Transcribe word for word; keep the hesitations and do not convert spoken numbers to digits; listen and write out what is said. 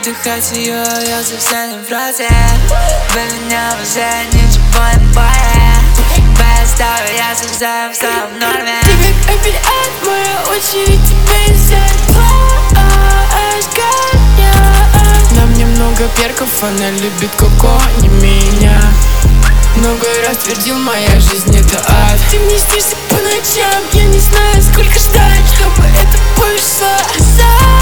вдыхать ее, я совсем не против. Вы меня уже ничего не боит. Без того я совсем в самом норме. Ты как опять моя очередь, тебе взять. Нам немного перков, она любит коко, не меня. Много раз твердил, моя жизнь это ад. Ты мне снишься по ночам, я не знаю, сколько ждать, чтобы это пошло.